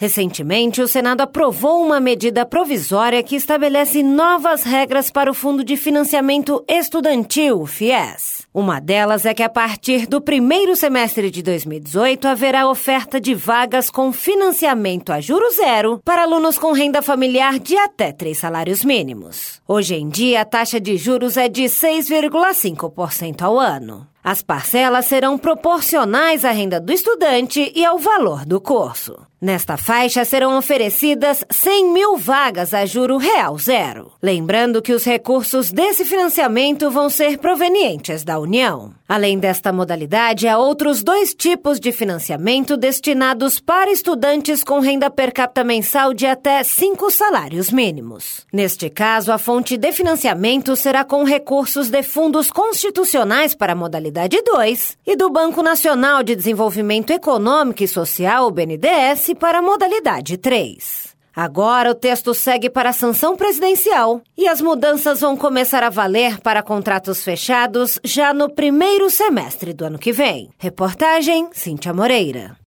Recentemente, o Senado aprovou uma medida provisória que estabelece novas regras para o Fundo de Financiamento Estudantil, FIES. Uma delas é que a partir do primeiro semestre de 2018 haverá oferta de vagas com financiamento a juros zero para alunos com renda familiar de até 3 salários mínimos. Hoje em dia, a taxa de juros é de 6,5% ao ano. As parcelas serão proporcionais à renda do estudante e ao valor do curso. Nesta faixa serão oferecidas 100 mil vagas a juro real zero. Lembrando que os recursos desse financiamento vão ser provenientes da União. Além desta modalidade, há outros 2 tipos de financiamento destinados para estudantes com renda per capita mensal de até 5 salários mínimos. Neste caso, a fonte de financiamento será com recursos de fundos constitucionais para a modalidade 2 e do Banco Nacional de Desenvolvimento Econômico e Social, o BNDES, para a modalidade 3. Agora o texto segue para a sanção presidencial e as mudanças vão começar a valer para contratos fechados já no primeiro semestre do ano que vem. Reportagem Cíntia Moreira.